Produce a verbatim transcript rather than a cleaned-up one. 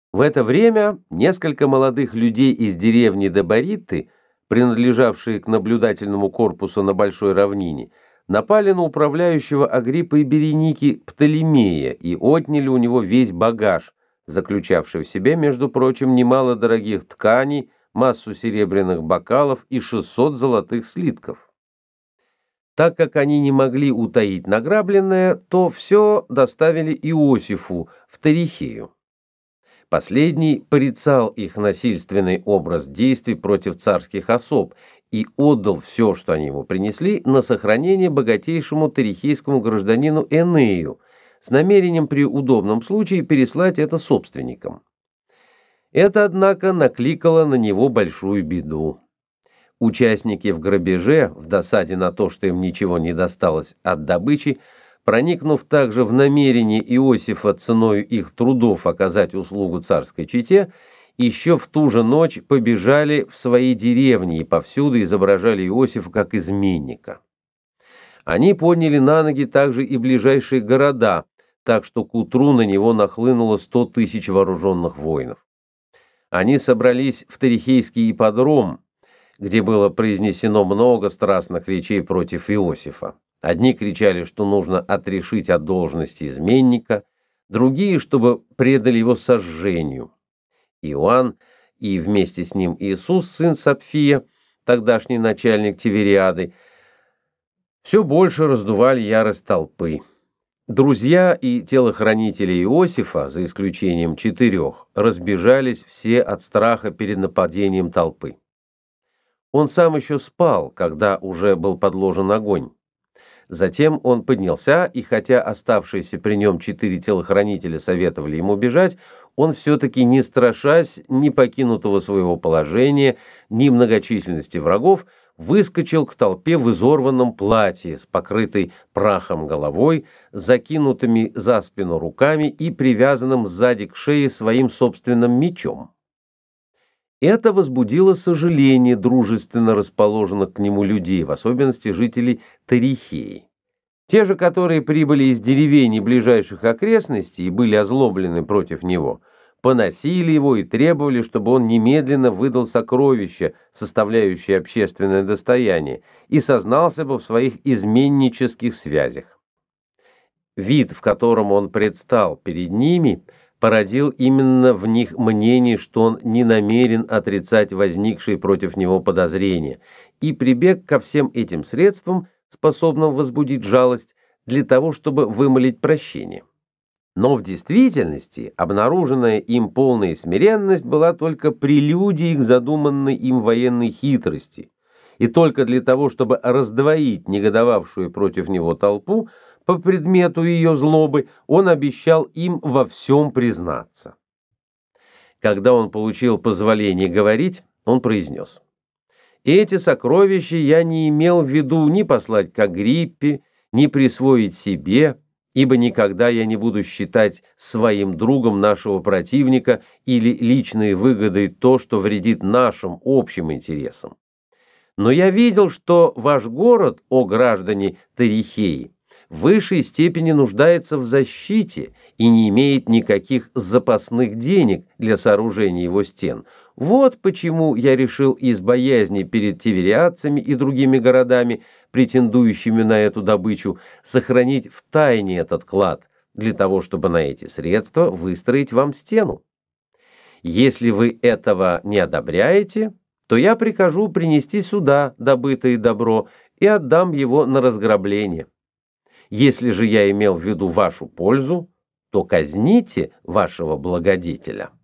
В это время несколько молодых людей из деревни Дебориты, принадлежавшие к наблюдательному корпусу на Большой равнине, напали на управляющего Агриппой Береники Птолемея и отняли у него весь багаж, заключавший в себе, между прочим, немало дорогих тканей, массу серебряных бокалов и шестьсот золотых слитков. Так как они не могли утаить награбленное, то все доставили Иосифу в Тарихею. Последний порицал их насильственный образ действий против царских особ и отдал все, что они ему принесли, на сохранение богатейшему тарихейскому гражданину Энею с намерением при удобном случае переслать это собственникам. Это, однако, накликало на него большую беду. Участники в грабеже, в досаде на то, что им ничего не досталось от добычи, проникнув также в намерение Иосифа ценою их трудов оказать услугу царской чете, еще в ту же ночь побежали в свои деревни и повсюду изображали Иосифа как изменника. Они подняли на ноги также и ближайшие города, так что к утру на него нахлынуло сто тысяч вооруженных воинов. Они собрались в Тарихейский ипподром, где было произнесено много страстных речей против Иосифа. Одни кричали, что нужно отрешить от должности изменника, другие, чтобы предали его сожжению. Иоанн и вместе с ним Иисус, сын Сапфия, тогдашний начальник Тивериады, все больше раздували ярость толпы. Друзья и телохранители Иосифа, за исключением четырех, разбежались все от страха перед нападением толпы. Он сам еще спал, когда уже был подложен огонь. Затем он поднялся, и хотя оставшиеся при нем четыре телохранителя советовали ему бежать, он все-таки, не страшась ни покинутого своего положения, ни многочисленности врагов, выскочил к толпе в изорванном платье с покрытой прахом головой, закинутыми за спину руками и привязанным сзади к шее своим собственным мечом. Это возбудило сожаление дружественно расположенных к нему людей, в особенности жителей Тарихеи. Те же, которые прибыли из деревень и ближайших окрестностей и были озлоблены против него, поносили его и требовали, чтобы он немедленно выдал сокровища, составляющие общественное достояние, и сознался бы в своих изменнических связях. Вид, в котором он предстал перед ними, породил именно в них мнение, что он не намерен отрицать возникшие против него подозрения, и прибег ко всем этим средствам, способным возбудить жалость, для того, чтобы вымолить прощение. Но в действительности обнаруженная им полная смиренность была только прелюдией к задуманной им военной хитрости, и только для того, чтобы раздвоить негодовавшую против него толпу, по предмету ее злобы, он обещал им во всем признаться. Когда он получил позволение говорить, он произнес: «Эти сокровища я не имел в виду ни послать к Агриппе, ни присвоить себе, ибо никогда я не буду считать своим другом нашего противника или личной выгодой то, что вредит нашим общим интересам. Но я видел, что ваш город, о граждане Тарихеи, в высшей степени нуждается в защите и не имеет никаких запасных денег для сооружения его стен. Вот почему я решил из боязни перед тивериадцами и другими городами, претендующими на эту добычу, сохранить в тайне этот клад, для того, чтобы на эти средства выстроить вам стену. Если вы этого не одобряете, то я прикажу принести сюда добытое добро и отдам его на разграбление. Если же я имел в виду вашу пользу, то казните вашего благодетеля».